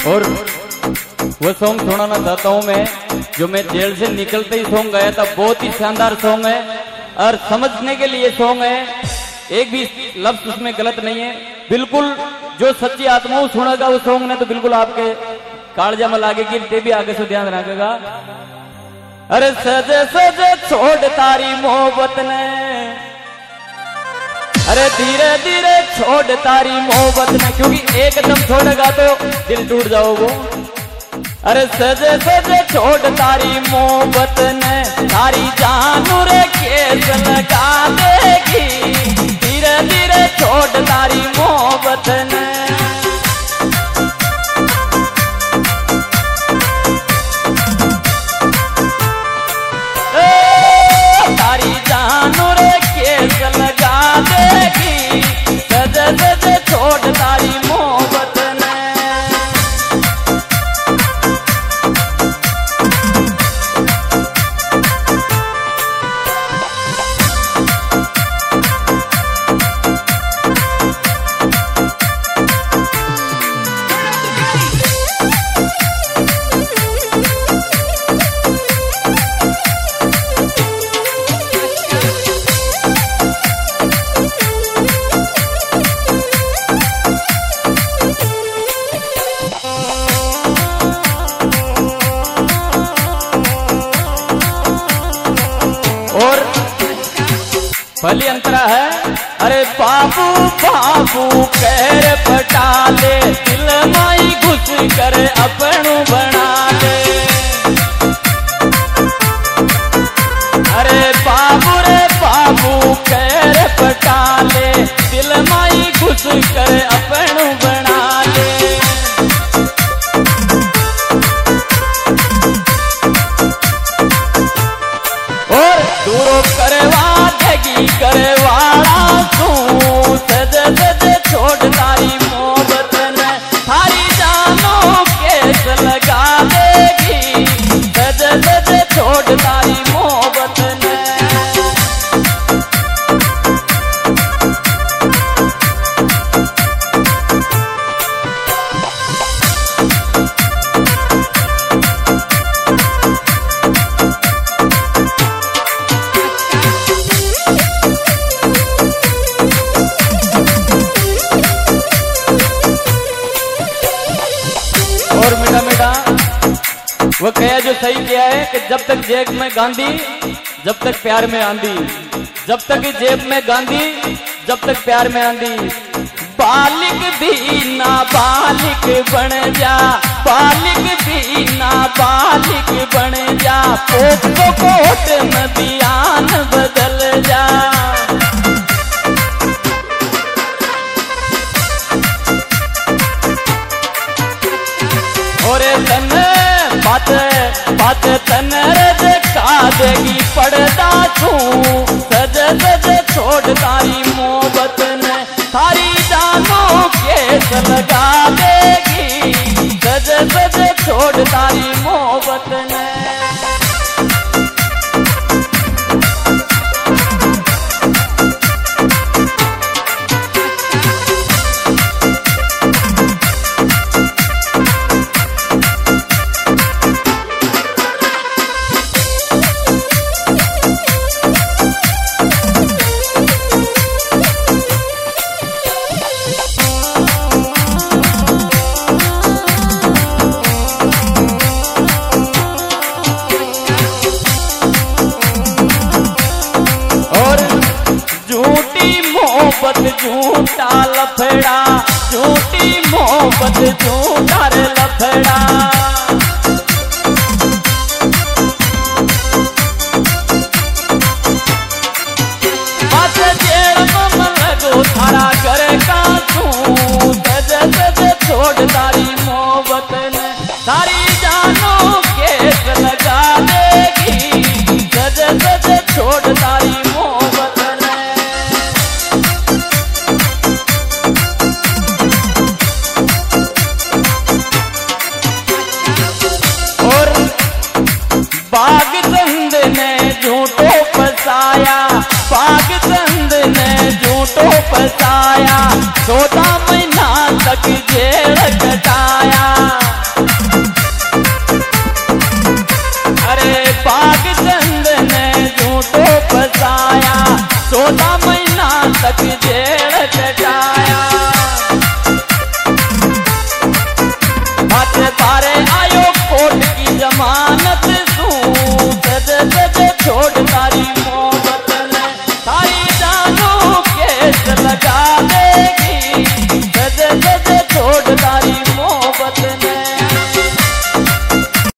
और वो सॉन्ग सुनाना चाहता हूँ मैं, जो मैं जेल से निकलते ही सॉन्ग गाया था। बहुत ही शानदार सॉन्ग है और समझने के लिए सॉन्ग है, एक भी लफ्ज उसमें गलत नहीं है। बिल्कुल जो सच्ची आत्मा सुनेगा वो सॉन्ग ने तो बिल्कुल आपके कालजा में लागेगी, ते भी आगे से ध्यान रखेगा। अरे सजे सजे छोड़ तारी मोहब्बत ने, अरे धीरे धीरे छोड़ तारी मोहब्बत ने, क्योंकि एकदम छोड़ेगा तो दिल टूट जाओगे। अरे सजे सजे छोड़ तारी मोहब्बत ने, तारी जानू रे केस लगा देगी। धीरे धीरे छोड़ तारी मोहब्बत ने, तारी जानू रे केस लगा देगी। सजे सजे छोड़ तारी मोहब्बत ने। और भली अंतरा है। अरे बाबू बाबू पैर पटा ले, दिल माई घुस कर अपनू बना ले। अरे बाबू रे बाबू पैर पटा ले, दिल माई घुस कर अपनू बना ले। और दूरो करवा देगी करवाड़ा तू। सजे सजे छोड़ तारी मोहब्बत ने, थारी जानो केस लगा देगी। सजे सजे छोड़ तारी मोहब्बत ने। और मीठा मीठा वो कहा जो सही किया है कि जब तक जेब में गांधी जब तक प्यार में आंधी, जब तक जेब में गांधी जब तक प्यार में आंधी। बालिक भी ना बालिक बन जा, बालिक भी ना बालिक बन जा। कोट को कोट में बयान बदल जा। और तन बात बात तन रखा देगी पड़दा तू। सजे सजे छोड़ तारी मोहब्बत ने, थारी जानो केस लगा देगी। सजे सजे छोड़ तारी मोहब्बत ने। मोहब्बत झूठा लफड़ा, झूठी मोहब्बत झूठा लफड़ा। बस जेल में लगो थारा घर का तू। सजे सजे छोड़ तारी मोहब्बत ने, तारी जानो केस लगा देगी। सजे सजे छोड़ तारी मोहब्बत ने। बाग चंद ने झूठो फसाया, बाग चंद ने झूठो फसाया। 14 महीना तक जेल कटाया। 16 में